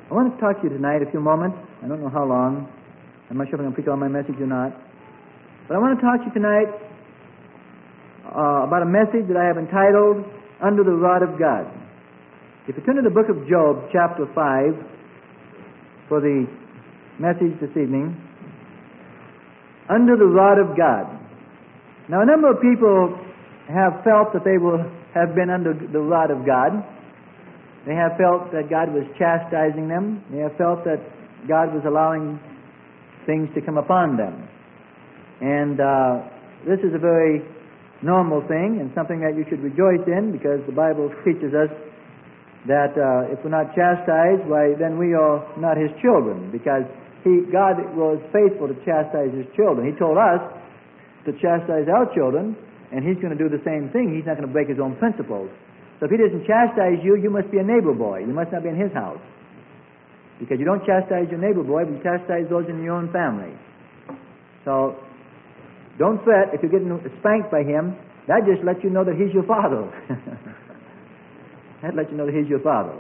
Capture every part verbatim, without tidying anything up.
I want to talk to you tonight a few moments. I don't know how long. I'm not sure if I'm going to preach all my message or not. But I want to talk to you tonight uh, about a message that I have entitled, Under the Rod of God. If you turn to the book of Job, chapter five, for the message this evening, Under the Rod of God. Now, a number of people have felt that they will have been under the rod of God. They have felt that God was chastising them. They have felt that God was allowing things to come upon them. And uh, this is a very normal thing and something that you should rejoice in, because the Bible teaches us that uh, if we're not chastised, why then we are not His children, because He, God was faithful to chastise His children. He told us to chastise our children, and He's going to do the same thing. He's not going to break His own principles. So if He doesn't chastise you, you must be a neighbor boy. You must not be in His house. Because you don't chastise your neighbor boy, but you chastise those in your own family. So don't fret if you're getting spanked by Him. That just lets you know that He's your Father. That lets you know that He's your Father.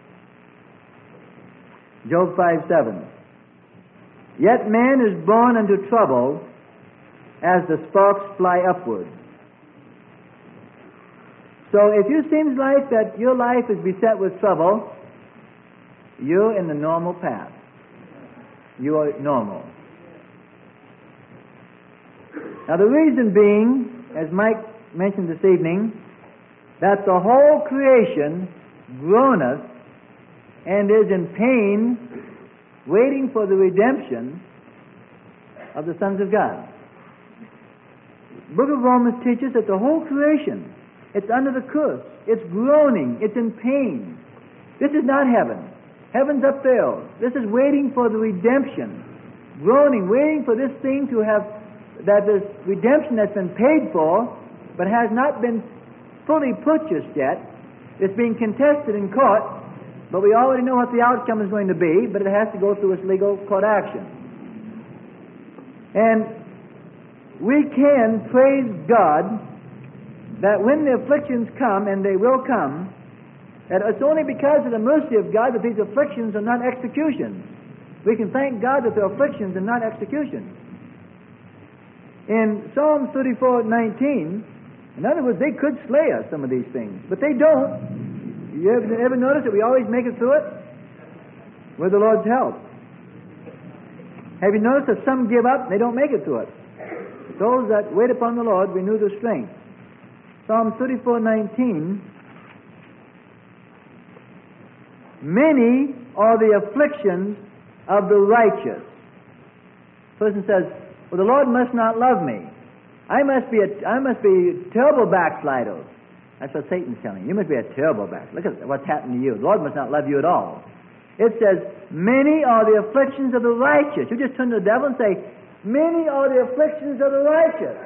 Job five seven. Yet man is born unto trouble as the sparks fly upward. So if you seems like that your life is beset with trouble, you're in the normal path. You are normal. Now the reason being, as Mike mentioned this evening, that the whole creation groaneth and is in pain, waiting for the redemption of the sons of God. The book of Romans teaches that the whole creation, it's under the curse. It's groaning. It's in pain. This is not heaven. Heaven's up there. This is waiting for the redemption. Groaning, waiting for this thing to have, that this redemption that's been paid for, but has not been fully purchased yet. It's being contested in court, but we already know what the outcome is going to be, but it has to go through its legal court action. And we can praise God that when the afflictions come, and they will come, that it's only because of the mercy of God that these afflictions are not executions. We can thank God that they're afflictions and not executions. In Psalm thirty-four nineteen, in other words, they could slay us, some of these things, but they don't. You ever, ever notice that we always make it through it? With the Lord's help. Have you noticed that some give up and they don't make it through it? Those that wait upon the Lord renew their strength. Psalm thirty-four nineteen. Many are the afflictions of the righteous. Person says, well, the Lord must not love me. I must be a, I must be a terrible backslider. That's what Satan's telling you. You must be a terrible backslider. Look at what's happened to you. The Lord must not love you at all. It says, many are the afflictions of the righteous. You just turn to the devil and say, many are the afflictions of the righteous.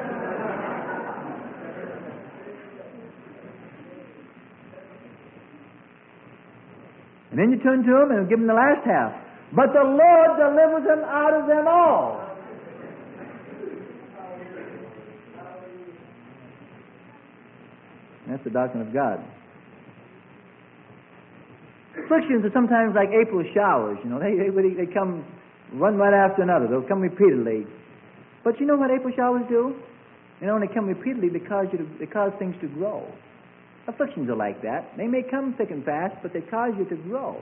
And then you turn to him and give him the last half. But the Lord delivers him out of them all. And that's the doctrine of God. Afflictions are sometimes like April showers. You know, they, they, they come one right after another. They'll come repeatedly. But you know what April showers do? They only come repeatedly because you to, they cause things to grow. Afflictions are like that. They may come thick and fast, but they cause you to grow.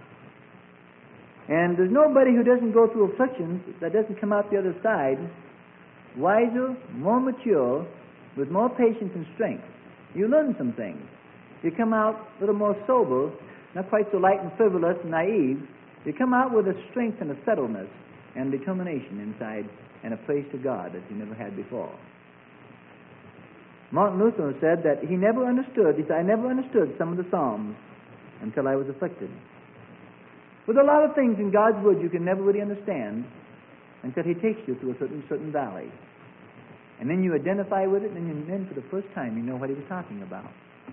And there's nobody who doesn't go through afflictions that doesn't come out the other side wiser, more mature, with more patience and strength. You learn some things. You come out a little more sober, not quite so light and frivolous and naive. You come out with a strength and a settledness and determination inside, and a praise to God that you never had before. Martin Luther said that he never understood, he said, I never understood some of the Psalms until I was afflicted. With a lot of things in God's Word you can never really understand until He takes you through a certain certain valley. And then you identify with it, and then for the first time you know what He was talking about.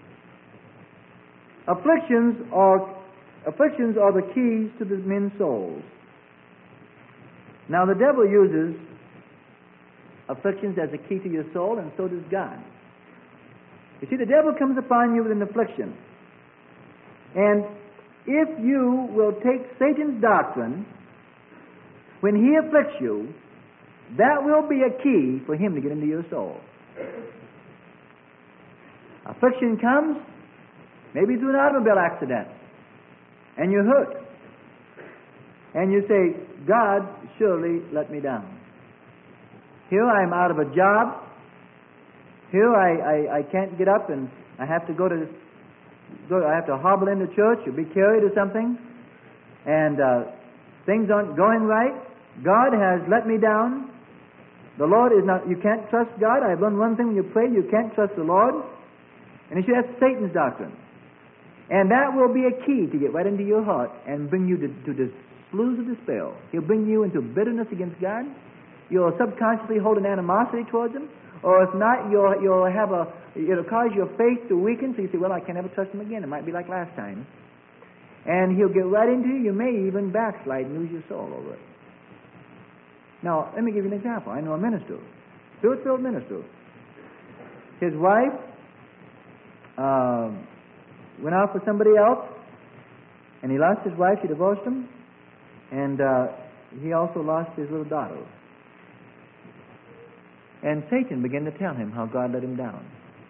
Afflictions are, afflictions are the keys to the men's souls. Now the devil uses afflictions as a key to your soul, and so does God. You see, the devil comes upon you with an affliction. And if you will take Satan's doctrine, when he afflicts you, that will be a key for him to get into your soul. Affliction comes, maybe through an automobile accident, and you're hurt. And you say, God surely let me down. Here I am out of a job. Here I, I, I can't get up and I have to go to, go, I have to hobble into church or be carried or something. And uh, things aren't going right. God has let me down. The Lord is not, you can't trust God. I've learned one thing when you pray, you can't trust the Lord. And you see, that's Satan's doctrine. And that will be a key to get right into your heart and bring you to, to this sluice of despair. He'll bring you into bitterness against God. You'll subconsciously hold an animosity towards Him. Or if not, you'll, you'll have a, it'll cause your faith to weaken, so you say, well, I can never trust Him again. It might be like last time. And He'll get right into you. You may even backslide and lose your soul over it. Now, let me give you an example. I know a minister, spirit-filled minister. His wife uh, went out for somebody else, and he lost his wife. She divorced him. And uh, he also lost his little daughter. And Satan began to tell him how God let him down.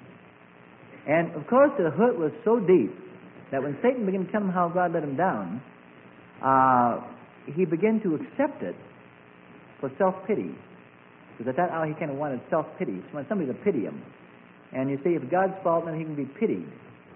And, of course, the hurt was so deep that when Satan began to tell him how God let him down, uh, he began to accept it for self-pity. Because at that hour he kind of wanted self-pity. He wanted somebody to pity him. And you say, if God's fault, then he can be pitied.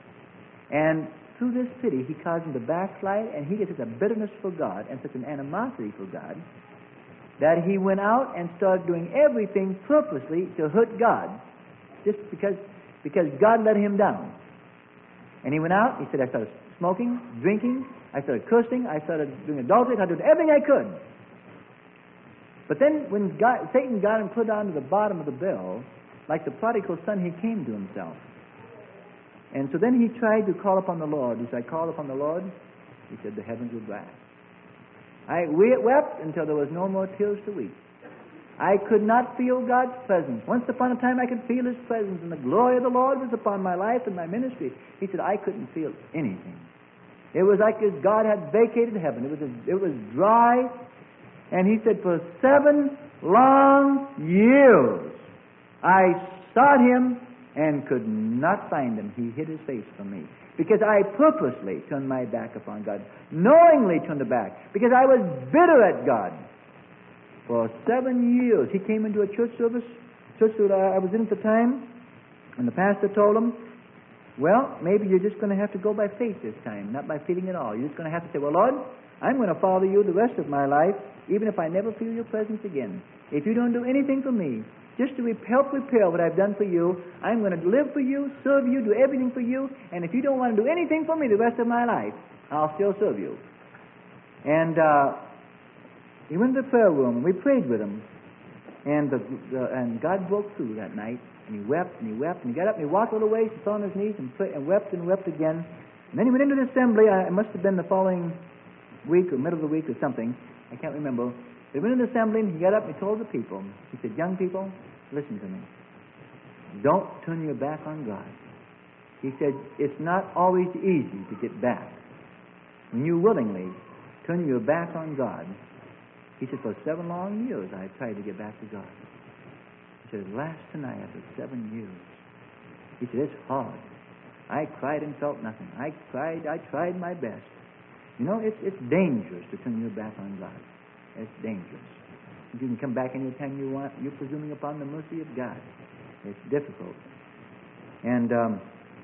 And through this pity, he caused him to backslide, and he gets such a bitterness for God and such an animosity for God that he went out and started doing everything purposely to hurt God, just because because God let him down. And he went out. He said, I started smoking, drinking, I started cursing, I started doing adultery, I did everything I could. But then when God, Satan got him put down to the bottom of the barrel, like the prodigal son, he came to himself. And so then he tried to call upon the Lord. He said, I called upon the Lord. He said, the heavens were dry. I wept until there was no more tears to weep. I could not feel God's presence. Once upon a time I could feel His presence, and the glory of the Lord was upon my life and my ministry. He said, I couldn't feel anything. It was like as God had vacated heaven. It was, a, it was dry. And he said, for seven long years I sought Him and could not find Him. He hid His face from me. Because I purposely turned my back upon God. Knowingly turned the back. Because I was bitter at God. For seven years. He came into a church service, church that I was in at the time, and the pastor told him, well, maybe you're just going to have to go by faith this time, not by feeling at all. You're just going to have to say, well, Lord, I'm going to follow you the rest of my life, even if I never feel your presence again. If you don't do anything for me, just to help repair what I've done for you, I'm going to live for you, serve you, do everything for you, and if you don't want to do anything for me the rest of my life, I'll still serve you. And uh, he went to the prayer room, and we prayed with him, and the, the, and God broke through that night, and he wept, and he wept, and he got up, and he walked a little ways, and fell on his knees, and, prayed, and wept and wept again. And then he went into the assembly. I, it must have been the following week or middle of the week or something. I can't remember. He went into the assembly, and he got up, and he told the people, he said, young people, listen to me. Don't turn your back on God. He said, it's not always easy to get back. When you willingly turn your back on God, he said, for seven long years I tried to get back to God. He said, last tonight after seven years, he said, it's hard. I cried and felt nothing. I cried, I tried my best. You know, it's, it's dangerous to turn your back on God. It's dangerous. You can come back anytime you want. You're presuming upon the mercy of God. It's difficult. And um,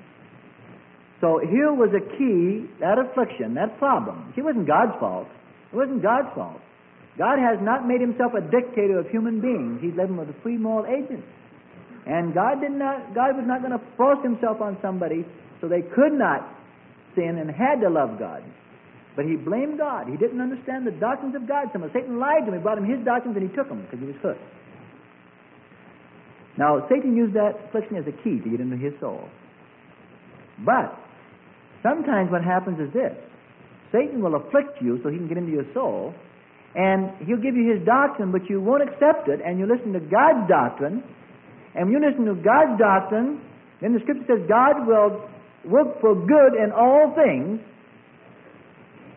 so here was a key, that affliction, that problem. It wasn't God's fault. It wasn't God's fault. God has not made Himself a dictator of human beings. He's led them with a free moral agent. And God did not. God was not going to force Himself on somebody so they could not sin and had to love God. But he blamed God. He didn't understand the doctrines of God. Some of Satan lied to him. He brought him his doctrines and he took them because he was hurt. Now, Satan used that affliction as a key to get into his soul. But sometimes what happens is this. Satan will afflict you so he can get into your soul, and he'll give you his doctrine, but you won't accept it, and you listen to God's doctrine. And when you listen to God's doctrine, then the Scripture says God will work for good in all things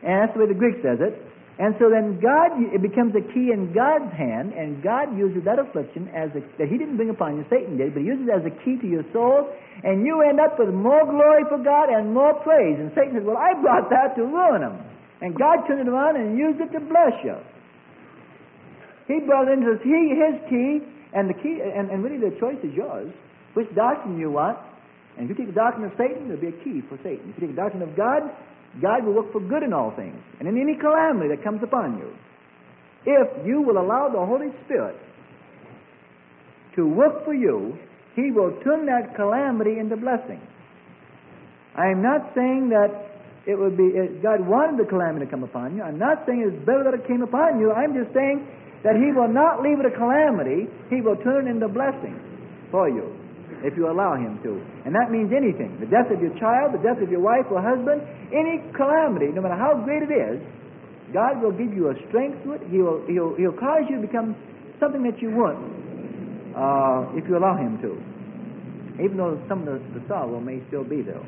And that's the way the Greek says it. And so then God, it becomes a key in God's hand, and God uses that affliction as a, that He didn't bring upon you, Satan did, but He uses it as a key to your soul, and you end up with more glory for God and more praise. And Satan says, well, I brought that to ruin him. And God turned it around and used it to bless you. He brought it into his, his key, and the key, and, and really the choice is yours. Which doctrine you want. And if you take the doctrine of Satan, there'll be a key for Satan. If you take the doctrine of God, God will work for good in all things, and in any calamity that comes upon you. If you will allow the Holy Spirit to work for you, He will turn that calamity into blessing. I am not saying that it would be, God wanted the calamity to come upon you. I'm not saying it's better that it came upon you. I'm just saying that He will not leave it a calamity. He will turn it into blessing for you, if you allow Him to. And that means anything. The death of your child, the death of your wife or husband, any calamity, no matter how great it is, God will give you a strength to it. He will, he'll, he'll cause you to become something that you weren't, uh, if you allow Him to. Even though some of the, the sorrow may still be there,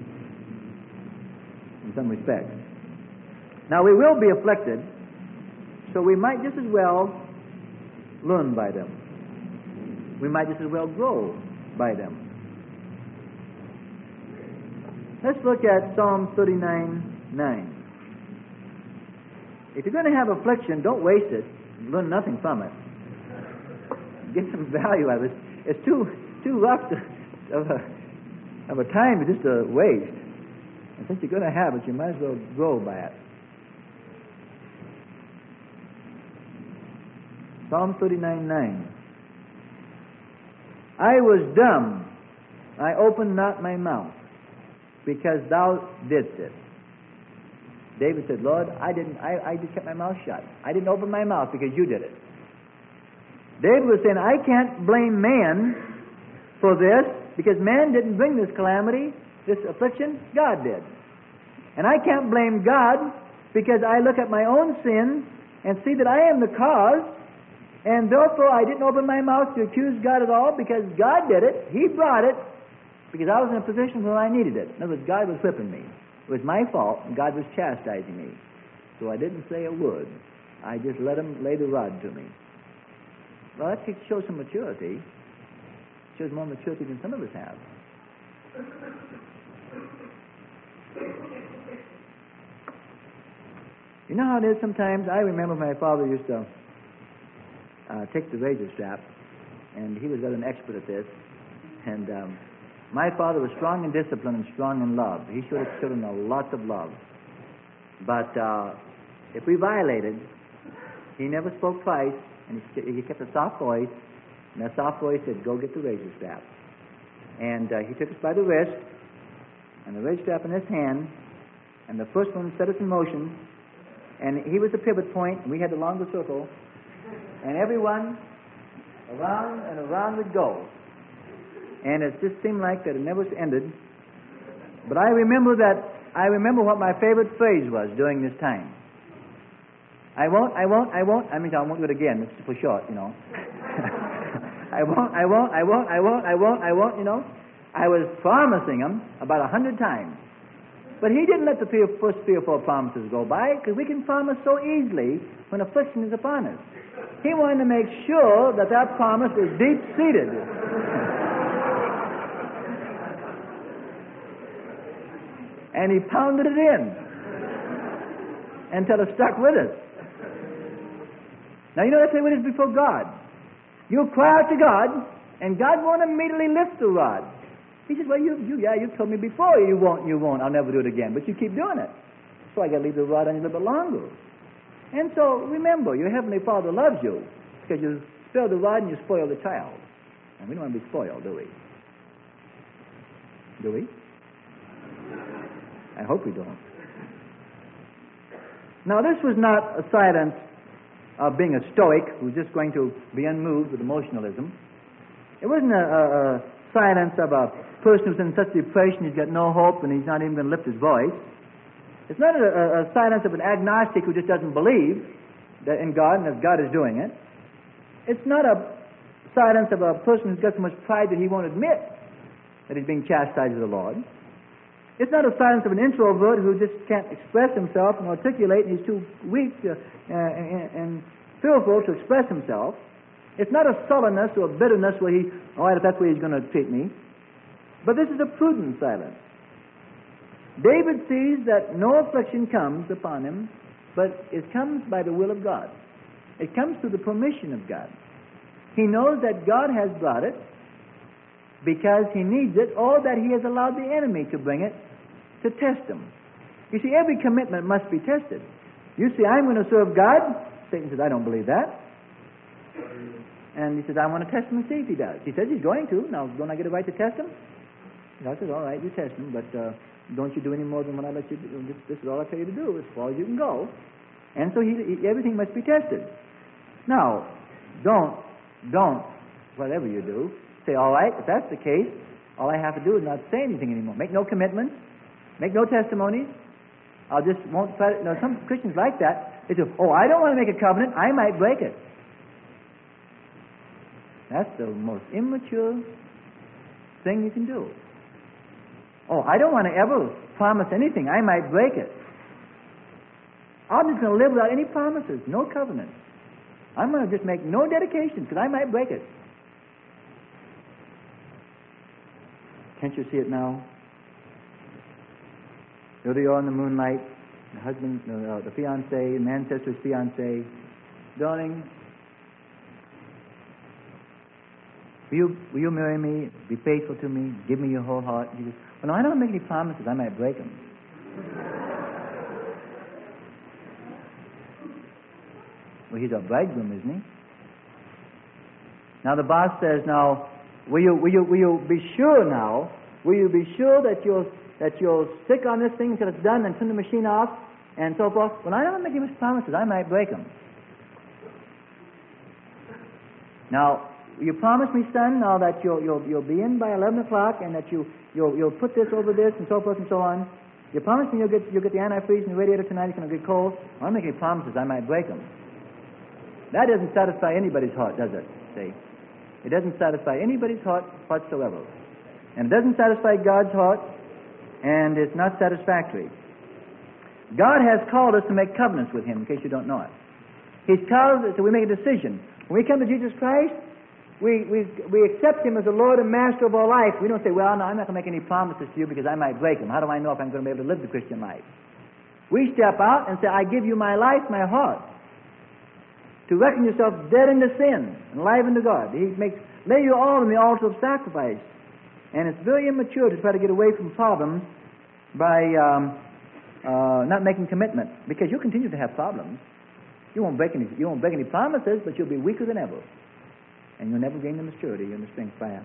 in some respects. Now, we will be afflicted, so we might just as well learn by them. We might just as well grow by them. Let's look at Psalm thirty-nine nine. If you're going to have affliction, don't waste it. Learn nothing from it. Get some value out of it. It's too too rough to, of, a, of a time to just a waste. And since you're going to have it, you might as well grow by it. Psalm thirty-nine nine. I was dumb, I opened not my mouth, because thou didst it. David said, Lord, I didn't I, I just kept my mouth shut. I didn't open my mouth because you did it. David was saying, I can't blame man for this, because man didn't bring this calamity, this affliction, God did. And I can't blame God because I look at my own sin and see that I am the cause. And therefore, I didn't open my mouth to accuse God at all, because God did it. He brought it because I was in a position where I needed it. In other words, God was whipping me. It was my fault, and God was chastising me. So I didn't say a word. I just let Him lay the rod to me. Well, that shows some maturity. It shows more maturity than some of us have. You know how it is sometimes? I remember my father used to Uh, take the razor strap, and he was an expert at this. And um, my father was strong in discipline and strong in love. He showed his children a lot of love. But uh, if we violated, he never spoke twice, and he, he kept a soft voice, and that soft voice said, go get the razor strap. And uh, he took us by the wrist, and the razor strap in his hand, and the first one set us in motion, and he was the pivot point, and we had the longer circle. And everyone around and around would go. And it just seemed like that it never ended. But I remember that, I remember what my favorite phrase was during this time. I won't, I won't, I won't, I mean, I won't do it again, it's for short, you know. I won't, I won't, I won't, I won't, I won't, I won't, you know. I was promising him about a hundred times. But he didn't let the first three or four promises go by, because we can promise so easily when affliction is upon us. He wanted to make sure that that promise was deep-seated. And he pounded it in until it stuck with us. Now, you know that's the way it is before God. You cry out to God, and God won't immediately lift the rod. He says, well, you, you, yeah, you told me before you won't, you won't, I'll never do it again. But you keep doing it. So I got to leave the rod on you a little bit longer. And so, remember, your Heavenly Father loves you, because you spare the rod and you spoil the child. And we don't want to be spoiled, do we? Do we? I hope we don't. Now, this was not a silence of being a stoic who's just going to be unmoved with emotionalism. It wasn't a, a, a silence of a person who's in such depression he's got no hope and he's not even going to lift his voice. It's not a, a, a silence of an agnostic who just doesn't believe that in God and that God is doing it. It's not a silence of a person who's got so much pride that he won't admit that he's being chastised of the Lord. It's not a silence of an introvert who just can't express himself and articulate, and he's too weak uh, and, and fearful to express himself. It's not a sullenness or a bitterness where he, all right, if that's the way he's going to treat me. But this is a prudent silence. David sees that no affliction comes upon him, but it comes by the will of God. It comes through the permission of God. He knows that God has brought it because he needs it, or that he has allowed the enemy to bring it to test him. You see, every commitment must be tested. You say, I'm going to serve God. Satan says, I don't believe that. And he says, I want to test him and see if he does. He says he's going to. Now, don't I get a right to test him? God says, all right, you test him, but uh, don't you do any more than what I let you do. This, this is all I tell you to do, as far as you can go. And so he, he, everything must be tested. Now, don't, don't, whatever you do, say, all right, if that's the case, all I have to do is not say anything anymore. Make no commitments. Make no testimonies. I'll just won't try to, you know, some Christians like that. They say, oh, I don't want to make a covenant. I might break it. That's the most immature thing you can do. Oh, I don't want to ever promise anything. I might break it. I'm just going to live without any promises, no covenant. I'm going to just make no dedication because I might break it. Can't you see it now? There they are in the moonlight. The husband, uh, the fiancé, the man says to his fiancée, darling, will you, will you marry me? Be faithful to me? Give me your whole heart? He says, well, no, I don't make any promises. I might break them. Well, he's a bridegroom, isn't he? Now the boss says, now, will you, will you, will you be sure now? Will you be sure that you'll that you'll stick on this thing until it's done and turn the machine off and so forth? Well, I don't make any promises. I might break them. Now, will you promise me, son, now that you'll you'll you'll be in by eleven o'clock and that you you'll you'll put this over this and so forth and so on? You promise me you'll get you'll get the antifreeze in the radiator tonight. It's going to get cold. I don't make any promises. I might break them. That doesn't satisfy anybody's heart, does it? See, it doesn't satisfy anybody's heart whatsoever, and it doesn't satisfy God's heart, and it's not satisfactory. God has called us to make covenants with Him, in case you don't know it. He's called us so we make a decision. When we come to Jesus Christ, we, we, we accept Him as the Lord and Master of our life. We don't say, well, no, I'm not going to make any promises to you because I might break them. How do I know if I'm going to be able to live the Christian life? We step out and say, I give you my life, my heart, to reckon yourself dead unto sin and alive unto God. He makes, lay your all on the altar of sacrifice. And it's very immature to try to get away from problems by um, uh, not making commitment, because you'll continue to have problems. You won't break any, you won't break any promises, but you'll be weaker than ever, and you'll never gain the maturity and the strength by it.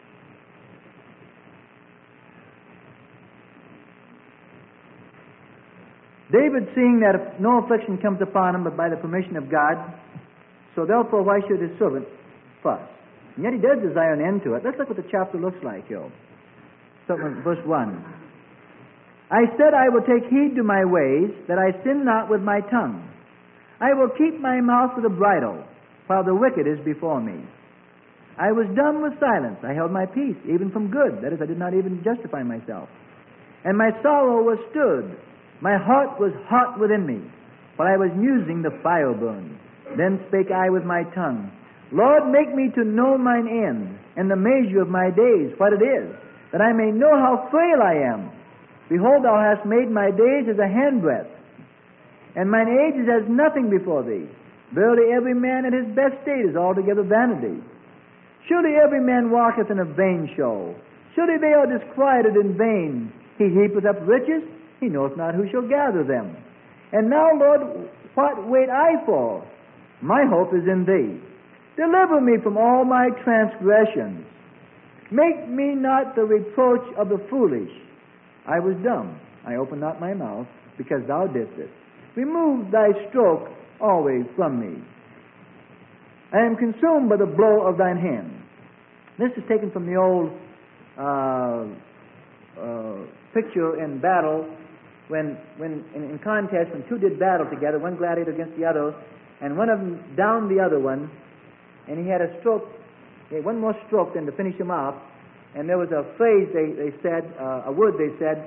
David, seeing that no affliction comes upon him but by the permission of God, so therefore why should his servant fuss? And yet he does desire an end to it. Let's look what the chapter looks like here. Starting with verse one. I said, I will take heed to my ways, that I sin not with my tongue. I will keep my mouth with a bridle, while the wicked is before me. I was dumb with silence. I held my peace, even from good. That is, I did not even justify myself. And my sorrow was stirred. My heart was hot within me, while I was musing the fire burned. Then spake I with my tongue, Lord, make me to know mine end, and the measure of my days, what it is, that I may know how frail I am. Behold, thou hast made my days as a handbreadth, and mine age is as nothing before thee. Verily every man at his best state is altogether vanity. Surely every man walketh in a vain show. Surely they are disquieted in vain. He heapeth up riches, he knoweth not who shall gather them. And now, Lord, what wait I for? My hope is in thee. Deliver me from all my transgressions. Make me not the reproach of the foolish. I was dumb, I opened not my mouth, because thou didst it. Remove thy stroke always from me. I am consumed by the blow of thine hand. This is taken from the old uh, uh, picture in battle, when, when in, in contest, when two did battle together, one gladiator against the other, and one of them downed the other one, and he had a stroke, he had one more stroke than to finish him off, and there was a phrase they, they said, uh, a word they said,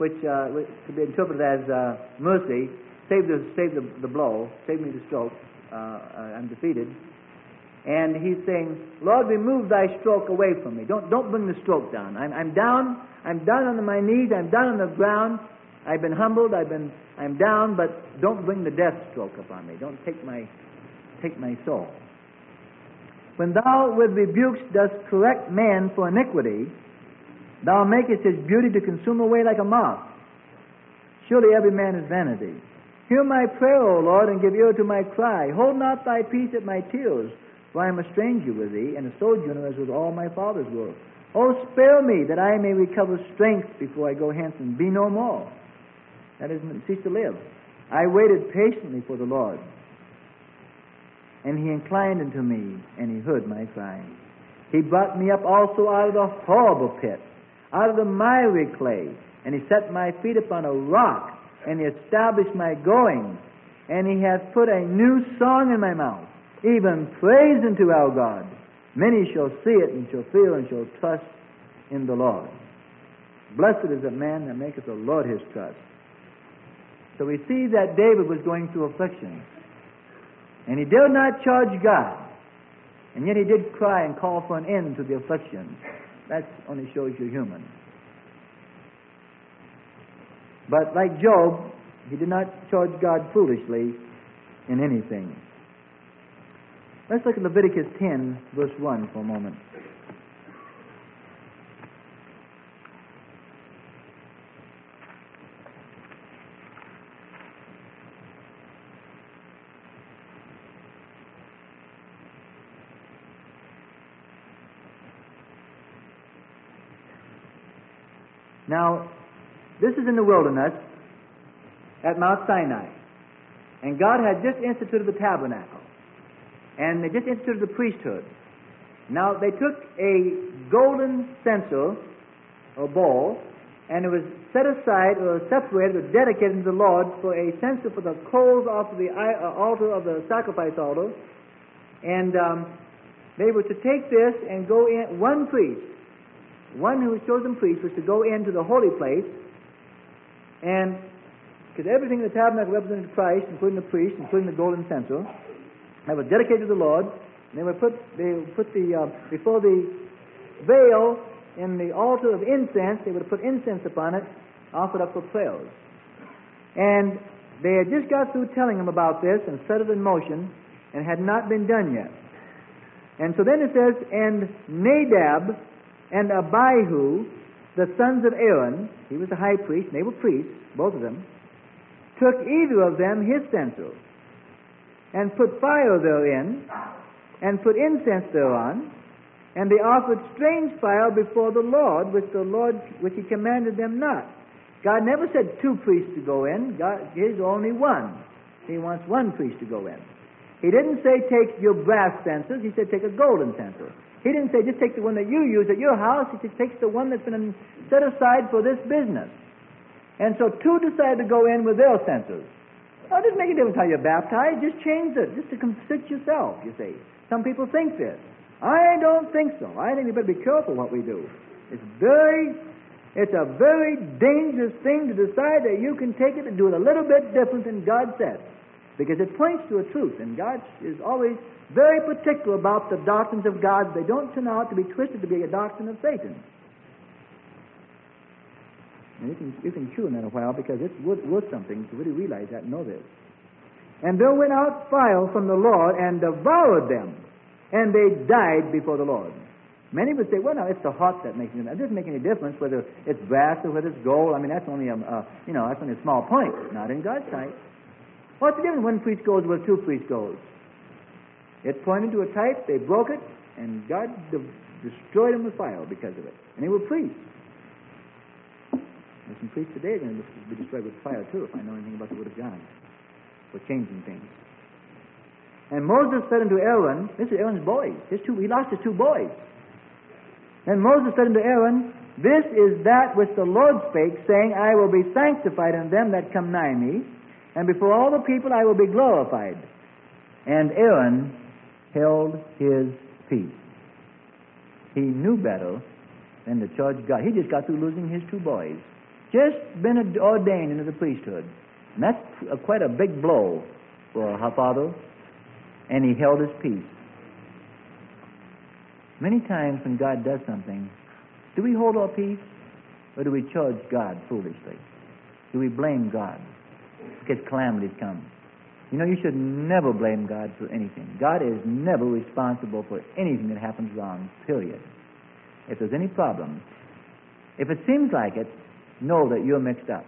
which uh, could be interpreted as uh, mercy. Save the save the, the blow, save me the stroke. Uh, uh, I'm defeated. And he's saying, Lord, remove thy stroke away from me. Don't don't bring the stroke down. I'm I'm down. I'm down on my knees. I'm down on the ground. I've been humbled. I've been I'm down, but don't bring the death stroke upon me. Don't take my take my soul. When thou with rebukes dost correct man for iniquity, thou makest his beauty to consume away like a moth. Surely every man is vanity. Hear my prayer, O Lord, and give ear to my cry. Hold not thy peace at my tears, for I am a stranger with thee, and a sojourner as with all my fathers were. O spare me, that I may recover strength before I go hence and be no more. That is, cease to live. I waited patiently for the Lord, and he inclined unto me, and he heard my cry. He brought me up also out of the horrible pit, out of the miry clay, and he set my feet upon a rock, and he established my going, and he hath put a new song in my mouth, even praise unto our God. Many shall see it, and shall fear, and shall trust in the Lord. Blessed is the man that maketh the Lord his trust. So we see that David was going through affliction, and he did not charge God, and yet he did cry and call for an end to the affliction. That only shows you're human. But like Job, he did not charge God foolishly in anything. Let's look at Leviticus ten, verse one for a moment. Now, this is in the wilderness at Mount Sinai. And God had just instituted the tabernacle. And they just instituted the priesthood. Now, they took a golden censer, or bowl, and it was set aside, or separated, or dedicated to the Lord for a censer for the coals off of the altar of the sacrifice altar. And um, they were to take this and go in, one priest, one who was chosen priest, was to go into the holy place. And because everything in the tabernacle represented Christ, including the priest, including the golden censer, that was dedicated to the Lord. And they would put they would put the uh, before the veil in the altar of incense. They would put incense upon it, offered up for prayers. And they had just got through telling him about this and set it in motion, and had not been done yet. And so then it says, and Nadab and Abihu, the sons of Aaron, he was the high priest, and they were priests, both of them, took either of them his censer, and put fire therein, and put incense thereon, and they offered strange fire before the Lord, which the Lord, which he commanded them not. God never said two priests to go in. God is only one. He wants one priest to go in. He didn't say take your brass censers. He said take a golden censer. He didn't say just take the one that you use at your house. He said takes the one that's been set aside for this business. And so two decided to go in with their censers. Oh, it doesn't make a difference how you're baptized. Just change it, just to fit yourself, you see. Some people think this. I don't think so. I think we better be careful what we do. It's very, it's a very dangerous thing to decide that you can take it and do it a little bit different than God said. Because it points to a truth, and God is always very particular about the doctrines of God. They don't turn out to be twisted to be a doctrine of Satan. And you can, you can chew on that a while, because it's worth, worth something to really realize that and know this. And there went out fire from the Lord and devoured them, and they died before the Lord. Many would say, well, no, it's the hot that makes it. It doesn't make any difference whether it's brass or whether it's gold. I mean, that's only a, uh, you know, that's only a small point. Not in God's sight. What's the difference when one priest goes where two priests goes? It pointed to a type, they broke it, and God de- destroyed them with fire because of it. And they were priests. There's some priests today are going to be destroyed with fire too, if I know anything about the Word of God, for changing things. And Moses said unto Aaron, this is Aaron's boys. His two, he lost his two boys. And Moses said unto Aaron, this is that which the Lord spake, saying, I will be sanctified in them that come nigh me, and before all the people I will be glorified. And Aaron held his peace. He knew better than to charge God. He just got through losing his two boys. just been ordained into the priesthood. And that's a, quite a big blow for her father. And he held his peace. Many times when God does something, do we hold our peace, or do we charge God foolishly? Do we blame God because calamities come? You know, you should never blame God for anything. God is never responsible for anything that happens wrong, period. If there's any problem, if it seems like it, know that you're mixed up.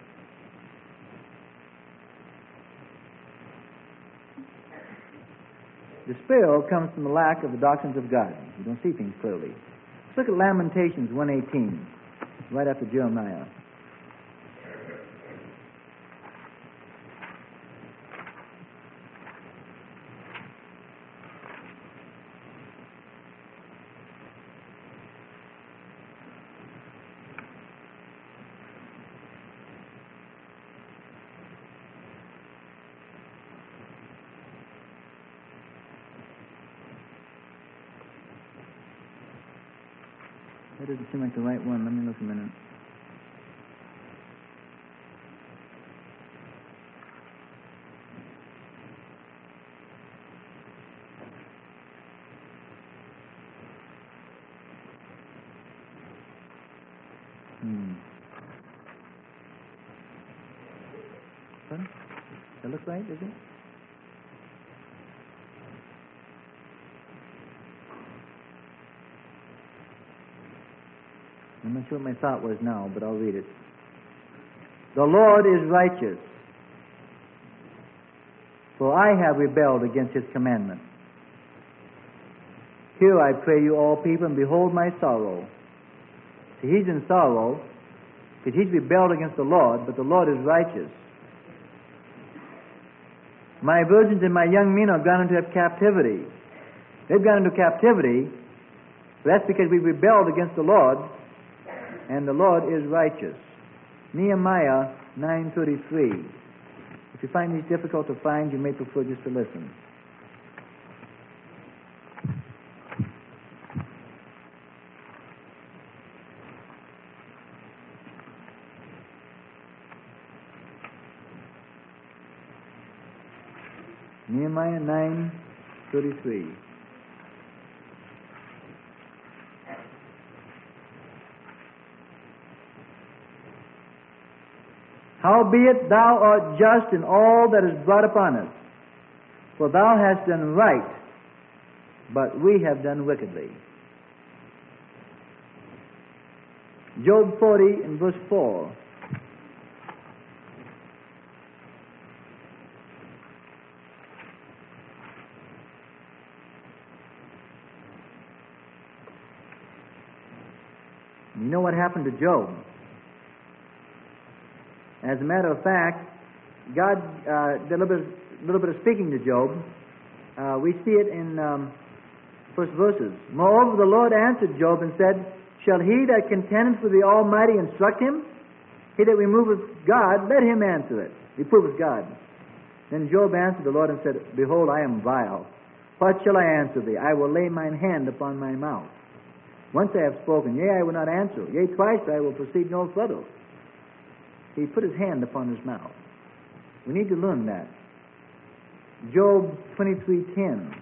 Despair comes from the lack of the doctrines of God. You don't see things clearly. Let's look at Lamentations one eighteen, right after Jeremiah. That doesn't seem like the right one. Let me look a minute. Hmm. Pardon? Does that look right, is it? I'm not sure what my thought was now, but I'll read it. The Lord is righteous, for I have rebelled against His commandment. Hear, I pray you, all people, and behold my sorrow. See, he's in sorrow because he's rebelled against the Lord, but the Lord is righteous. My virgins and my young men are gone into captivity. They've gone into captivity, but that's because we rebelled against the Lord, and the Lord is righteous. Nehemiah nine thirty-three. If you find these difficult to find, you may prefer just to listen. Nehemiah nine thirty-three. Howbeit thou art just in all that is brought upon us, for thou hast done right, but we have done wickedly. Job forty and verse four. You know what happened to Job? As a matter of fact, God uh, did a little bit, little bit of speaking to Job. Uh, we see it in um, first verses. Moreover, the Lord answered Job and said, Shall he that contendeth with the Almighty instruct him? He that removeth God, let him answer it. Reproveth God. Then Job answered the Lord and said, Behold, I am vile. What shall I answer thee? I will lay mine hand upon my mouth. Once I have spoken, yea, I will not answer. Yea, twice I will proceed no further. He put his hand upon his mouth. We need to learn that. Job twenty-three ten.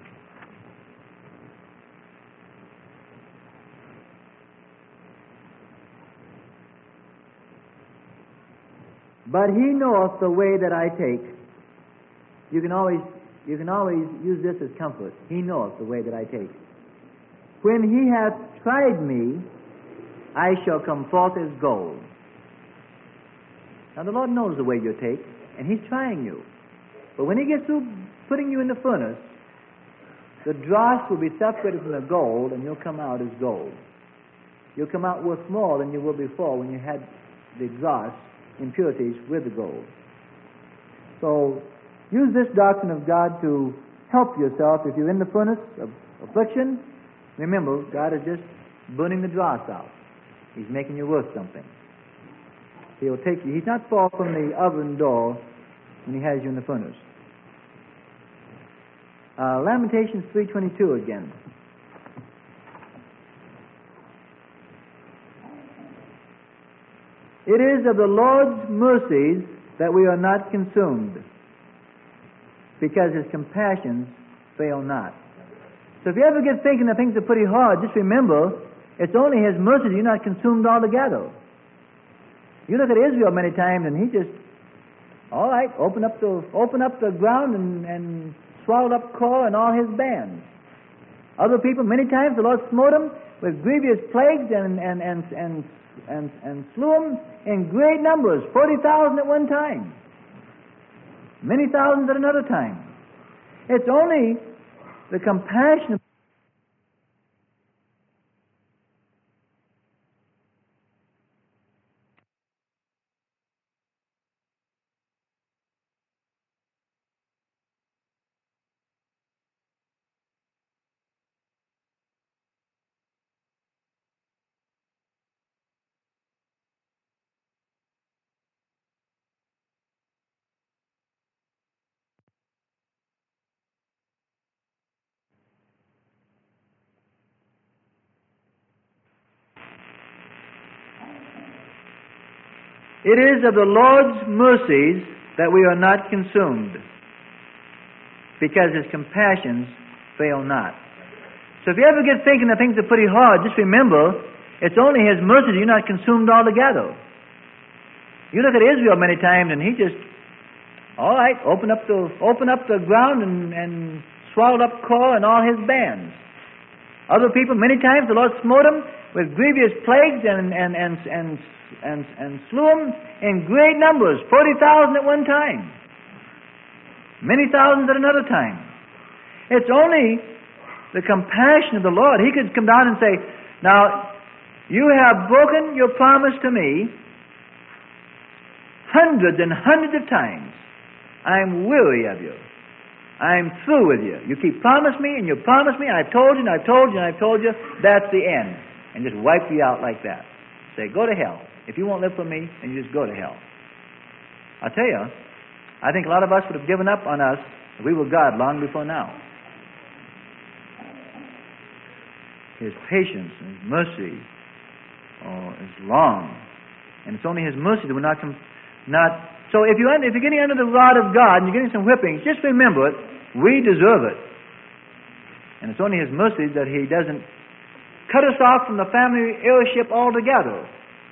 But he knoweth the way that I take. You can always you can always use this as comfort. He knoweth the way that I take. When he hath tried me, I shall come forth as gold. Now the Lord knows the way you take, and He's trying you. But when He gets through putting you in the furnace, the dross will be separated from the gold, and you'll come out as gold. You'll come out worth more than you were before when you had the dross, impurities, with the gold. So use this doctrine of God to help yourself. If you're in the furnace of affliction, remember, God is just burning the dross out. He's making you worth something. He'll take you. He's not far from the oven door when He has you in the furnace. Uh, Lamentations three twenty-two again. It is of the Lord's mercies that we are not consumed, because His compassions fail not. So if you ever get thinking that things are pretty hard, just remember, it's only His mercy that you're not consumed altogether. You look at Israel many times, and he just, all right, open up the open up the ground and, and swallowed up Korah and all his bands. Other people, many times, the Lord smote them with grievous plagues and and and and and, and slew them in great numbers, forty thousand at one time, many thousands at another time. It's only the compassion of It is of the Lord's mercies that we are not consumed, because His compassions fail not. So if you ever get thinking that things are pretty hard, just remember, it's only His mercy that you're not consumed altogether. You look at Israel many times, and he just, all right, open up the open up the ground and, and swallowed up Korah and all his bands. Other people, many times, the Lord smote them with grievous plagues and and and and and, and slew them in great numbers, forty thousand at one time, many thousands at another time. It's only the compassion of the Lord. He could come down and say, now, you have broken your promise to me hundreds and hundreds of times. I'm weary of you. I'm through with you. You keep promising me and you promise me, I've told you and I've told you and I've told you, that's the end. And just wipe you out like that. Say, go to hell. If you won't live for me, then you just go to hell. I'll tell you, I think a lot of us would have given up on us if we were God long before now. His patience and His mercy oh, is long. And it's only His mercy that we're not... Com- not so if, you, if you're getting under the rod of God and you're getting some whippings, just remember it, we deserve it. And it's only His mercy that He doesn't cut us off from the family heirship altogether.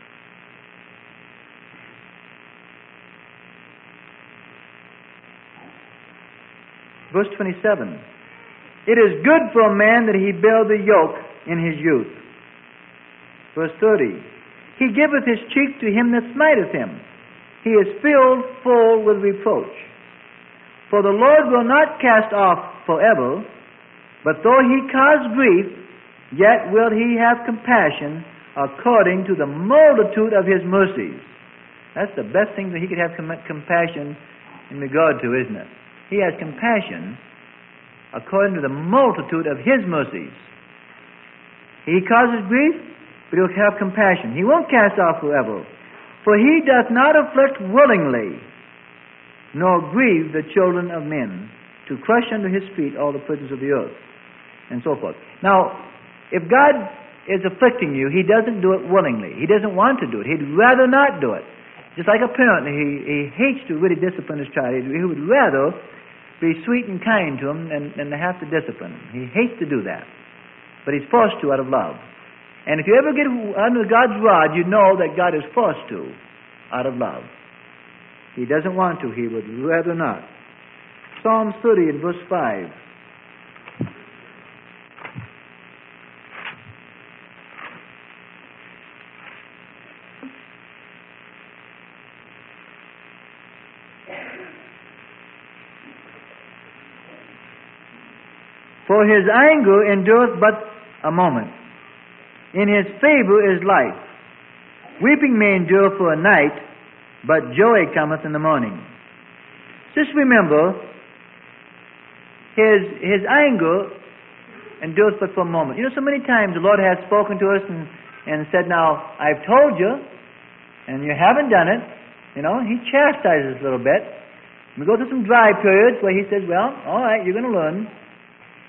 Verse twenty-seven. It is good for a man that he bear the yoke in his youth. Verse thirty. He giveth his cheek to him that smiteth him. He is filled full with reproach. For the Lord will not cast off forever, but though he cause grief, yet will He have compassion according to the multitude of His mercies. That's the best thing that He could have com- compassion in regard to, isn't it? He has compassion according to the multitude of His mercies. He causes grief, but He'll have compassion. He won't cast off forever. For He doth not afflict willingly, nor grieve the children of men, to crush under His feet all the princes of the earth, and so forth. Now, if God is afflicting you, He doesn't do it willingly. He doesn't want to do it. He'd rather not do it. Just like a parent, he, he hates to really discipline his child. He would rather be sweet and kind to him than, than to have to discipline him. He hates to do that. But He's forced to out of love. And if you ever get under God's rod, you know that God is forced to out of love. He doesn't want to. He would rather not. Psalm thirty and verse five. For His anger endureth but a moment. In His favor is life. Weeping may endure for a night, but joy cometh in the morning. Just remember, His His anger endureth but for a moment. You know, so many times the Lord has spoken to us and, and said, now, I've told you, and you haven't done it. You know, He chastises us a little bit. We go through some dry periods where He says, well, all right, you're going to learn.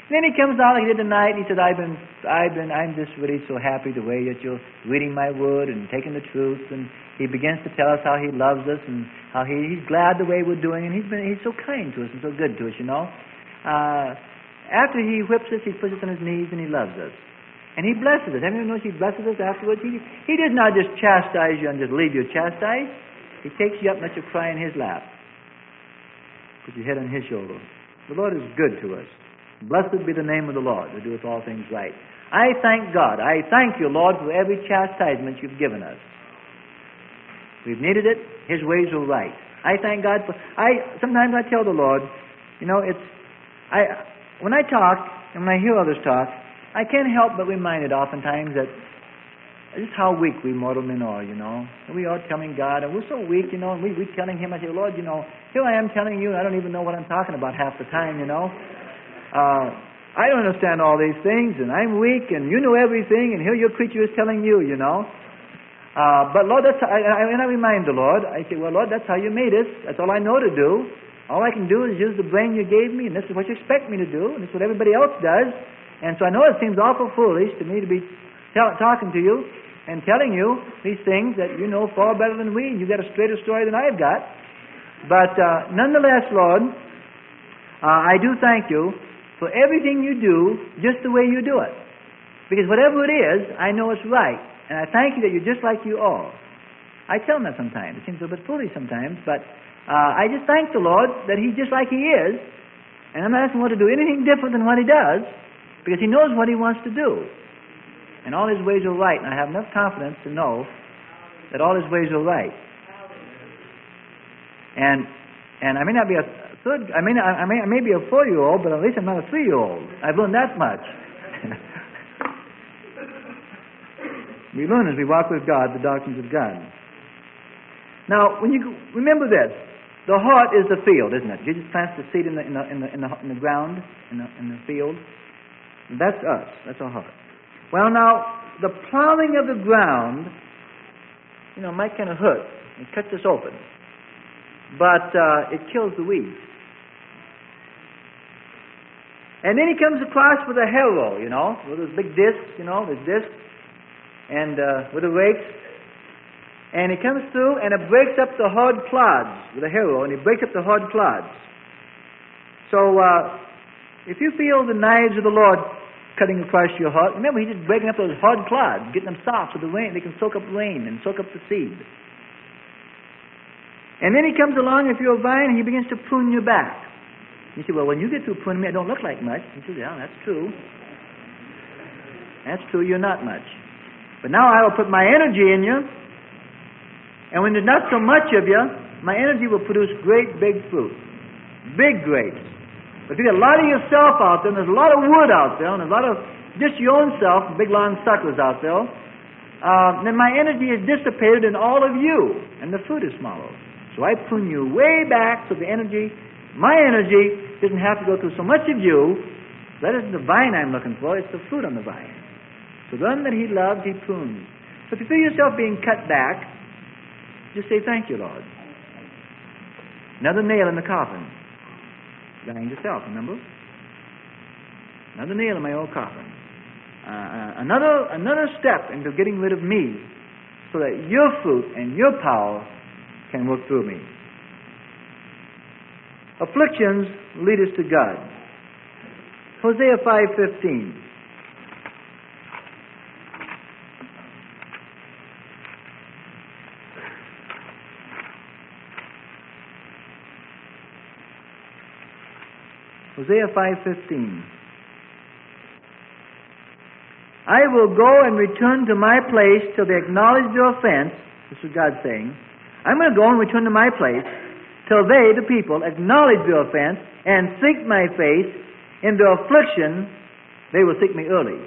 Then he comes out like he did tonight. He said, I've been, I've been, I'm just really so happy the way that you're reading my word and taking the truth. And he begins to tell us how he loves us and how he, he's glad the way we're doing. And he's been, he's so kind to us and so good to us, you know. Uh, after he whips us, he puts us on his knees and he loves us. And he blesses us. Haven't you noticed he blesses us afterwards? He, he does not just chastise you and just leave you chastised. He takes you up and lets you cry in his lap. Put your head on his shoulder. The Lord is good to us. Blessed be the name of the Lord who doeth all things right. I thank God. I thank you, Lord, for every chastisement you've given us. We've needed it. His ways are right. I thank God for... I Sometimes I tell the Lord, you know, it's... I when I talk, and when I hear others talk, I can't help but reminded oftentimes that just how weak we mortal men are, you know. And we are telling God, and we're so weak, you know, and we, we're telling Him, I say, Lord, you know, here I am telling you, and I don't even know what I'm talking about half the time, you know. Uh, I don't understand all these things, and I'm weak, and you know everything, and here your creature is telling you, you know. Uh, but Lord, that's how, I, I, and I remind the Lord, I say, well, Lord, that's how you made us. That's all I know to do. All I can do is use the brain you gave me, and this is what you expect me to do, and this is what everybody else does. And so I know it seems awful foolish to me to be tell, talking to you and telling you these things that you know far better than we, and you've got a straighter story than I've got. But uh, nonetheless, Lord, uh, I do thank you for everything you do just the way you do it. Because whatever it is, I know it's right. And I thank you that you're just like you are. I tell him that sometimes. It seems a bit foolish sometimes, but uh, I just thank the Lord that He's just like He is. And I'm not asking Him to do anything different than what He does, because He knows what He wants to do. And all His ways are right. And I have enough confidence to know that all His ways are right. And and I may not be a Third, I, mean, I, may, I may be a four-year-old, but at least I'm not a three-year-old. I've learned that much. We learn as we walk with God the doctrines of God. Now, when you remember this, the heart is the field, isn't it? Jesus plants the seed in the in the in the in the, in the ground, in the in the field. That's us. That's our heart. Well, now the plowing of the ground, you know, might kind of hurt. It cuts us open, but uh, it kills the weeds. And then he comes across with a harrow, you know, with those big discs, you know, there's discs, and uh, with the rakes. And he comes through and it breaks up the hard clods with a harrow, and he breaks up the hard clods. So uh, if you feel the knives of the Lord cutting across your heart, remember He's just breaking up those hard clods, getting them soft so the rain, they can soak up rain and soak up the seed. And then he comes along, if you're a vine, and he begins to prune your back. You say, well, when you get through pruning me, I don't look like much. He says, yeah, that's true. That's true, you're not much. But now I will put my energy in you, and when there's not so much of you, my energy will produce great big fruit. Big grapes. But if you get a lot of yourself out there, and there's a lot of wood out there, and a lot of just your own self, big long suckers out there, uh, then my energy is dissipated in all of you, and the fruit is smaller. So I prune you way back so the energy, my energy, doesn't have to go through so much of you. That isn't the vine I'm looking for, it's the fruit on the vine. So the one that He loves, He prunes. So if you feel yourself being cut back, just say, thank you, Lord. Another nail in the coffin. Dying yourself, remember? Another nail in my old coffin. Uh, another, another step into getting rid of me so that your fruit and your power can work through me. Afflictions lead us to God. Hosea five fifteen. Hosea five fifteen. I will go and return to my place till they acknowledge their offense. This is God saying. I'm going to go and return to my place till they, the people, acknowledge their offense and seek my face. In their affliction, they will seek me early.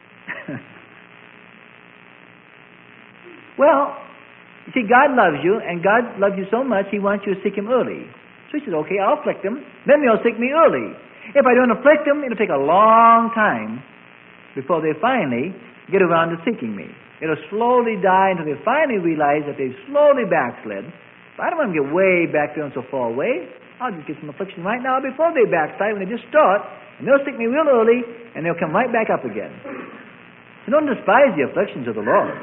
Well, you see, God loves you, and God loves you so much, He wants you to seek Him early. So He says, okay, I'll afflict them, then they'll seek me early. If I don't afflict them, it'll take a long time before they finally get around to seeking me. It'll slowly die until they finally realize that they've slowly backslid. I don't want them to get way back there and so far away. I'll just get some affliction right now before they backslide when they just start, and they'll stick me real early, and they'll come right back up again. So don't despise the afflictions of the Lord.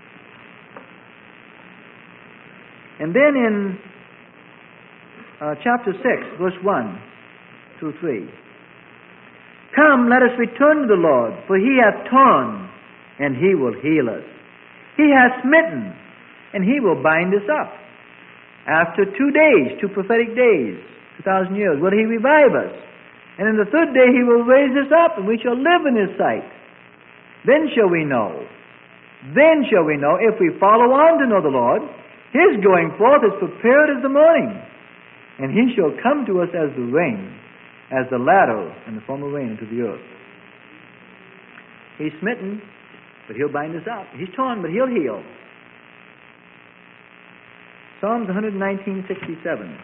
And then in uh, chapter six, verse one through three. Come, let us return to the Lord, for he hath torn, and he will heal us. He hath smitten, and he will bind us up. After two days, two prophetic days, two thousand years, will he revive us. And in the third day he will raise us up, and we shall live in his sight. Then shall we know. Then shall we know, if we follow on to know the Lord, his going forth is prepared as the morning, and he shall come to us as the rain, as the latter and the former rain into the earth. He's smitten, but he'll bind us up. He's torn, but he'll heal. Psalms one nineteen, sixty-seven.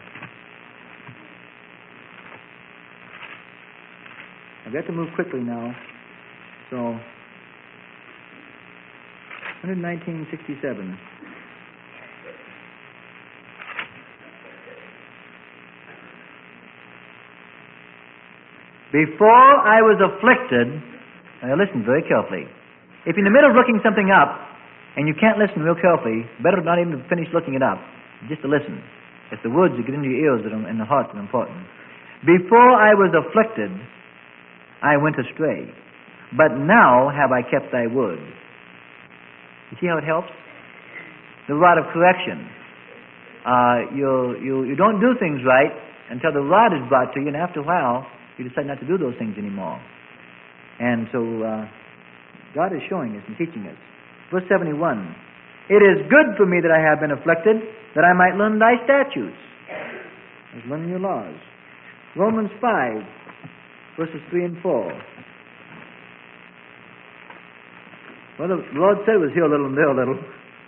I've got to move quickly now. So, one nineteen, sixty-seven. Before I was afflicted, now listen very carefully. If you're in the middle of looking something up, and you can't listen real carefully, better not even to finish looking it up, just to listen. It's the words that get into your ears that are, and the heart that are important. Before I was afflicted, I went astray, but now have I kept thy word. You see how it helps? The rod of correction. Uh, you, you, you don't do things right until the rod is brought to you, and after a while, you decide not to do those things anymore. And so, uh, God is showing us and teaching us. Verse seventy-one. It is good for me that I have been afflicted, that I might learn thy statutes. Let's learn your laws. Romans five, verses three and four. Well, the Lord said it was here a little and there a little.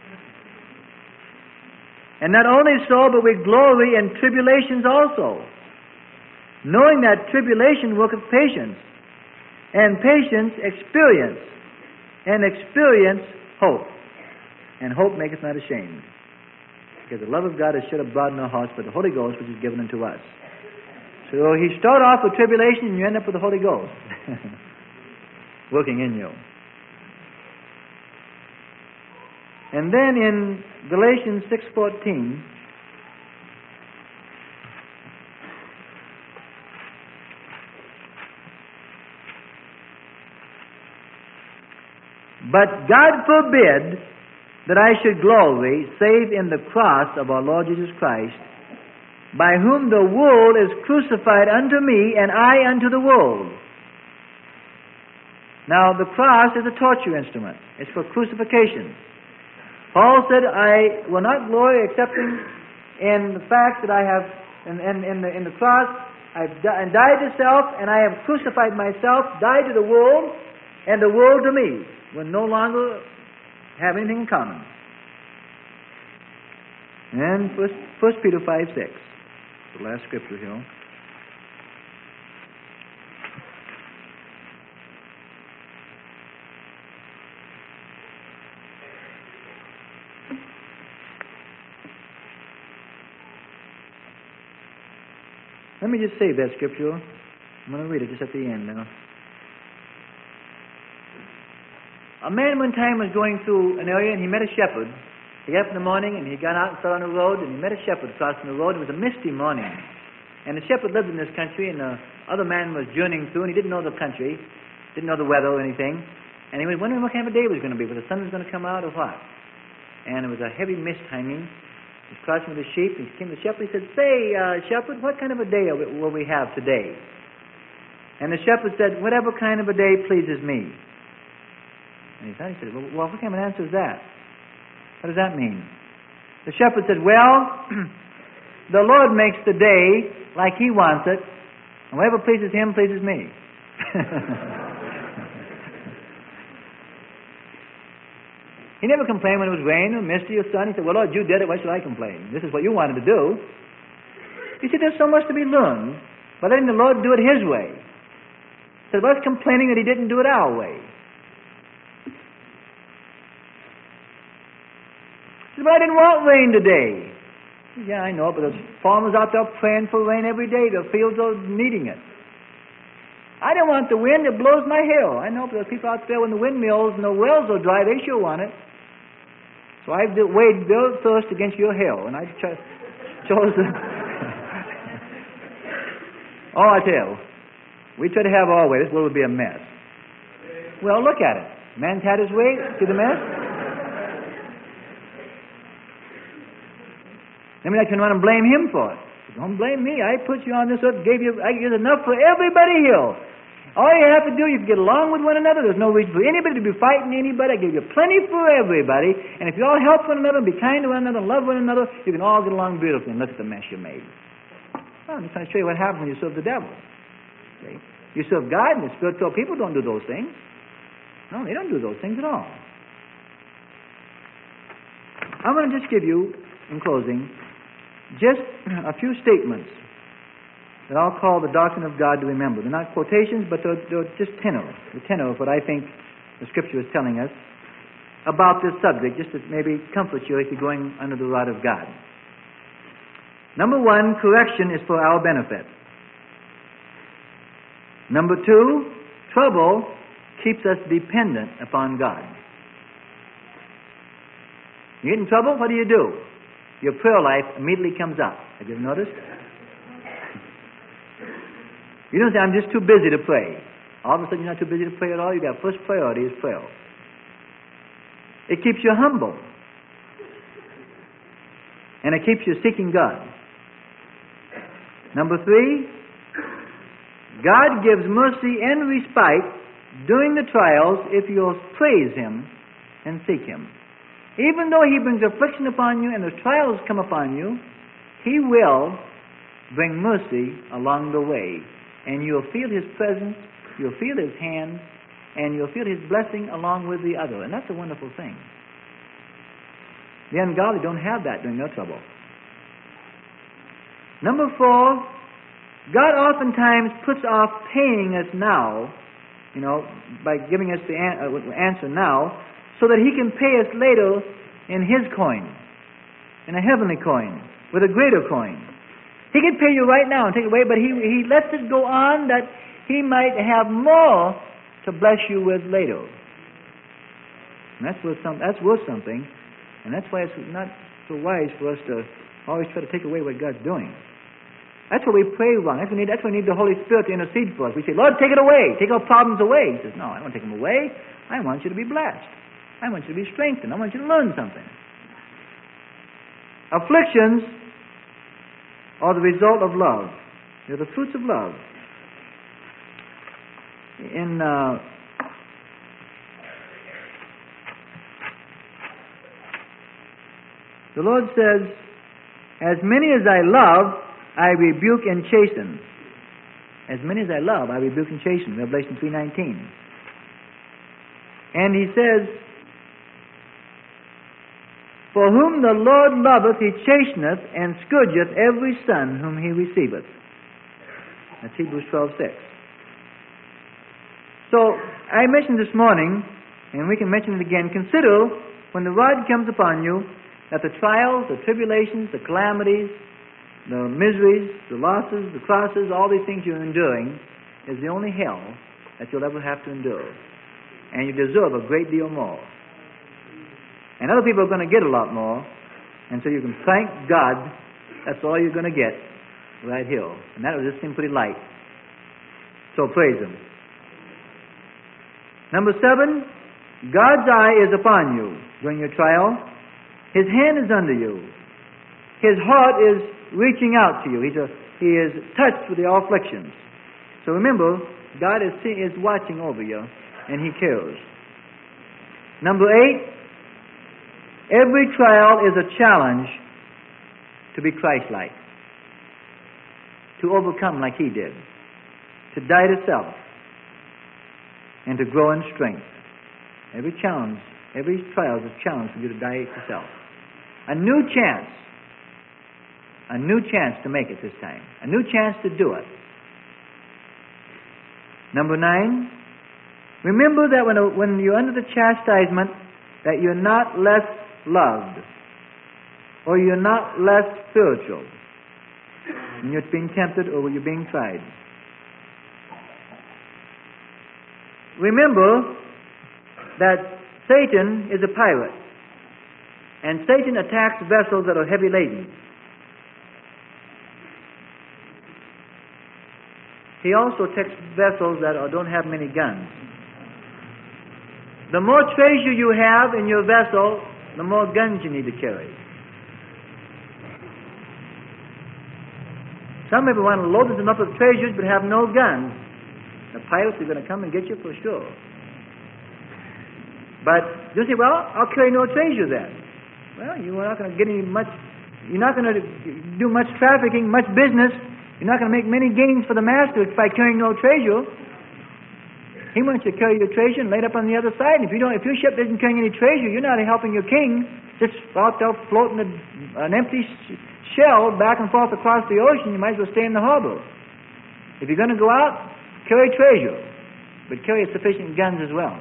And not only so, but we glory in tribulations also, knowing that tribulation worketh patience, and patience experience, and experience hope. And hope maketh not ashamed, because the love of God is shed abroad in our hearts by the Holy Ghost, which is given unto us. So you start off with tribulation, and you end up with the Holy Ghost working in you. And then in Galatians six fourteen, but God forbid that I should glory save in the cross of our Lord Jesus Christ, by whom the world is crucified unto me, and I unto the world. Now, the cross is a torture instrument. It's for crucifixion. Paul said, I will not glory excepting in the fact that I have, in, in, in, the, in the cross, I've di- died to self, and I have crucified myself, died to the world, and the world to me. We'll no longer have anything in common. And First Peter five six, the last scripture here. Let me just save that scripture. I'm going to read it just at the end now. A man one time was going through an area and he met a shepherd. He got up in the morning and he got out and sat on the road and he met a shepherd crossing the road. It was a misty morning. And the shepherd lived in this country and the other man was journeying through and he didn't know the country, didn't know the weather or anything. And he was wondering what kind of a day it was going to be, whether the sun was going to come out or what. And it was a heavy mist hanging. He was crossing with the sheep. He came to the shepherd. He said, say, uh, shepherd, what kind of a day will we have today? And the shepherd said, whatever kind of a day pleases me. And he thought, he said, well, well, what kind of an answer is that? What does that mean? The shepherd said, well, the Lord makes the day like He wants it, and whatever pleases Him pleases me. He never complained when it was rain or misty or sun. He said, well, Lord, you did it. Why should I complain? This is what you wanted to do. You see, there's so much to be learned by letting the Lord do it His way. Instead of us complaining that He didn't do it our way. He said, well, I didn't want rain today. Yeah, I know, but there's farmers out there praying for rain every day. Their fields are needing it. I don't want the wind. It blows my hair. I know, but there's people out there when the windmills and the wells are dry, they sure want it. So I've weighed their thirst against your hell, and I cho- chose the... Oh, I tell you, we try to have our way. This world would be a mess. Well, look at it. Man's had his way. See the mess? Then we like to turn around and blame him for it. Don't blame me. I put you on this earth, gave you, I gave enough for everybody here. All you have to do, you can get along with one another. There's no reason for anybody to be fighting anybody. I gave you plenty for everybody. And if you all help one another and be kind to one another and love one another, you can all get along beautifully. And look at the mess you made. Well, I'm just trying to show you what happens when you serve the devil. See? You serve God, and the spiritual people don't do those things. No, they don't do those things at all. I'm going to just give you, in closing, just a few statements that I'll call the doctrine of God to remember. They're not quotations, but they're, they're just tenor, the tenor of what I think the Scripture is telling us about this subject, just to maybe comfort you if you're going under the rod of God. Number one, correction is for our benefit. Number two, trouble keeps us dependent upon God. You get in trouble, what do you do? Your prayer life immediately comes up. Have you ever noticed? You don't say, I'm just too busy to pray. All of a sudden you're not too busy to pray at all. You got first priority is prayer. It keeps you humble. And it keeps you seeking God. Number three, God gives mercy and respite during the trials if you'll praise Him and seek Him. Even though He brings affliction upon you and the trials come upon you, He will bring mercy along the way. And you'll feel His presence, you'll feel His hand, and you'll feel His blessing along with the other. And that's a wonderful thing. The ungodly don't have that during their trouble. Number four, God oftentimes puts off paying us now, you know, by giving us the an- uh, answer now, so that He can pay us later in His coin, in a heavenly coin, with a greater coin. He can pay you right now and take it away, but he, he lets it go on that He might have more to bless you with later. And that's worth, some, that's worth something, and that's why it's not so wise for us to always try to take away what God's doing. That's what we pray wrong. That's what we need, that's what we need the Holy Spirit to intercede for us. We say, Lord, take it away. Take our problems away. He says, no, I don't want to take them away. I want you to be blessed. I want you to be strengthened. I want you to learn something. Afflictions are the result of love. They're the fruits of love. In uh, the Lord says, as many as I love, I rebuke and chasten. As many as I love, I rebuke and chasten. Revelation three nineteen. And He says, for whom the Lord loveth, He chasteneth, and scourgeth every son whom He receiveth. That's Hebrews twelve six. So, I mentioned this morning, and we can mention it again, consider when the rod comes upon you, that the trials, the tribulations, the calamities, the miseries, the losses, the crosses, all these things you're enduring, is the only hell that you'll ever have to endure. And you deserve a great deal more. And other people are going to get a lot more, and so you can thank God that's all you're going to get right here. And that will just seem pretty light. So praise Him. Number seven, God's eye is upon you during your trial. His hand is under you. His heart is reaching out to you. He's a, he is touched with your afflictions. So remember, God is, is watching over you, and He cares. Number eight, every trial is a challenge to be Christ-like, to overcome like He did, to die to self, and to grow in strength. Every challenge, every trial is a challenge for you to die to self. A new chance, a new chance to make it this time, a new chance to do it. Number nine, remember that when, when you're under the chastisement, that you're not less loved. or you're not less spiritual. And you're being tempted or you're being tried. Remember that Satan is a pirate. And Satan attacks vessels that are heavy laden. He also attacks vessels that are, don't have many guns. The more treasure you have in your vessel, the more guns you need to carry. Some people want to load them up with treasures but have no guns. The pirates are going to come and get you for sure. But you say, well, I'll carry no treasure then. Well, you're not going to get any much, you're not going to do much trafficking, much business. You're not going to make many gains for the master by carrying no treasure. He wants you to carry your treasure and lay it up on the other side. And if you don't, if your ship isn't carrying any treasure, you're not helping your king. Just out there floating a, an empty shell back and forth across the ocean, you might as well stay in the harbor. If you're going to go out, carry treasure, but carry sufficient guns as well.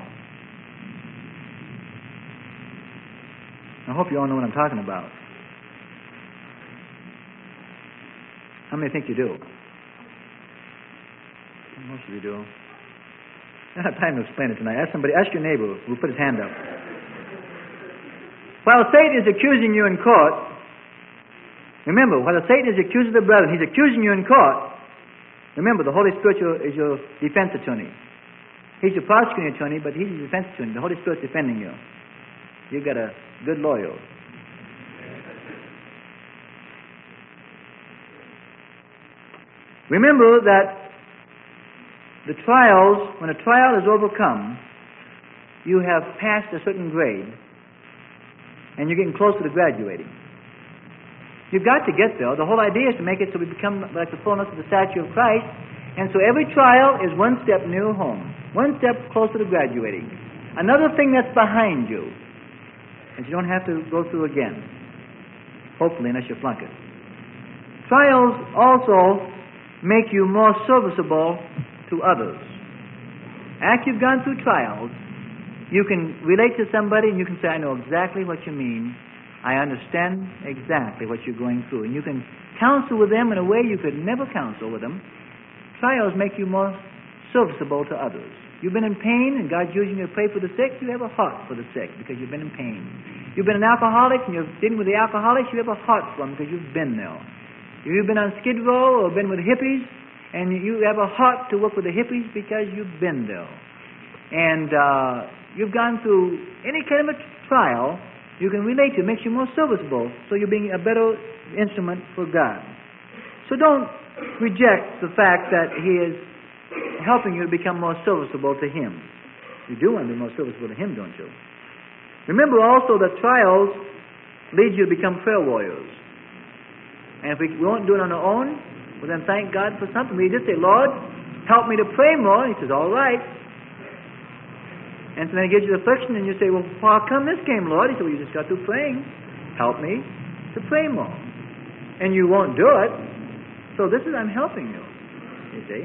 I hope you all know what I'm talking about. How many think you do? Most of you do. I don't have time to explain it tonight. Ask somebody, ask your neighbor who put his hand up. While Satan is accusing you in court, remember, while Satan is accusing the brethren, he's accusing you in court. Remember, the Holy Spirit is your defense attorney. He's your prosecuting attorney, but he's your defense attorney. The Holy Spirit's defending you. You've got a good lawyer. Remember that the trials, when a trial is overcome, you have passed a certain grade, and you're getting closer to graduating. You've got to get there. The whole idea is to make it so we become like the fullness of the stature of Christ, and so every trial is one step nearer home, one step closer to graduating. Another thing that's behind you, and you don't have to go through again, hopefully, unless you flunk it. Trials also make you more serviceable to others. After you've gone through trials, you can relate to somebody and you can say, I know exactly what you mean. I understand exactly what you're going through. And you can counsel with them in a way you could never counsel with them. Trials make you more serviceable to others. You've been in pain and God's using you to pray for the sick, you have a heart for the sick because you've been in pain. You've been an alcoholic and you're dealing with the alcoholics, you have a heart for them because you've been there. You've been on Skid Row or been with hippies, and you have a heart to work with the hippies because you've been there. And uh, you've gone through any kind of a trial, you can relate to. It makes you more serviceable, so you're being a better instrument for God. So don't reject the fact that He is helping you to become more serviceable to Him. You do want to be more serviceable to Him, don't you? Remember also that trials lead you to become prayer warriors. And if we won't do it on our own, well then thank God for something. We just say, Lord, help me to pray more. And He says, all right. And so then He gives you the affliction and you say, well, how come this came, Lord? He said, well, you just got through praying. Help me to pray more. And you won't do it. So this is, I'm helping you. You see?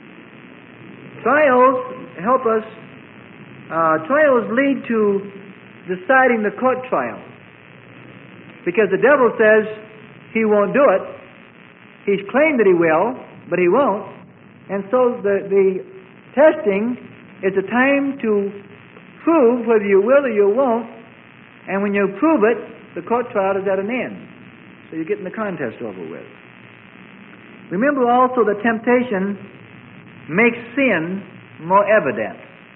Trials help us. Uh, trials lead to deciding the court trial. Because the devil says he won't do it. He's claimed that he will, but he won't. And so the, the testing is a time to prove whether you will or you won't. And when you prove it, the court trial is at an end. So you're getting the contest over with. Remember also that temptation makes sin more evident.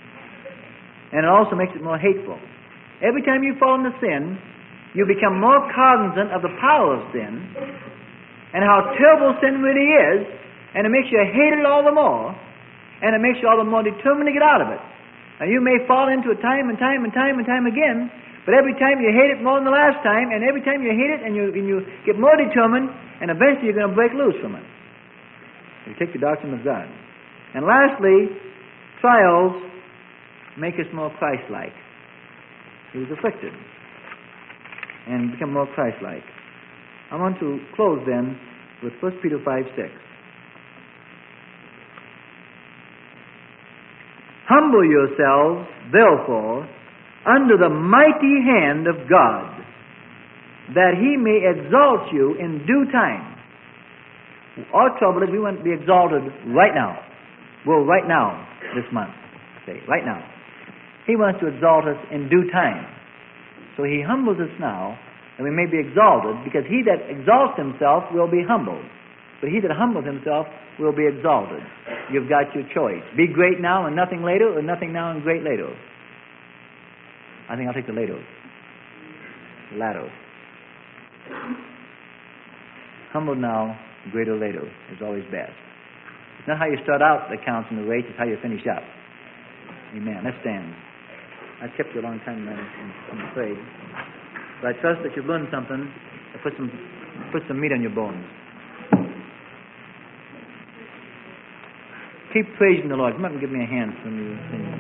And it also makes it more hateful. Every time you fall into sin, you become more cognizant of the power of sin and how terrible sin really is, and it makes you hate it all the more, and it makes you all the more determined to get out of it. Now you may fall into it time and time and time and time again, but every time you hate it more than the last time, and every time you hate it and you, and you get more determined, and eventually you're going to break loose from it. You take the doctrine of God. And lastly, trials make us more Christ-like. He was afflicted and become more Christ-like. I want to close then with First Peter five six. Humble yourselves, therefore, under the mighty hand of God, that he may exalt you in due time. Our trouble is we want to be exalted right now. Well, right now, this month, say, right now. He wants to exalt us in due time. So he humbles us now, and we may be exalted, because he that exalts himself will be humbled. But he that humbles himself will be exalted. You've got your choice. Be great now and nothing later, or nothing now and great later. I think I'll take the later. The latter. Humble now, greater later is always best. It's not how you start out that counts in the race, it's how you finish up. Amen. Let's stand. I kept you a long time, man, I'm afraid. But I trust that you've learned something and put some, put some meat on your bones. Keep praising the Lord. Come up and give me a hand when you sing.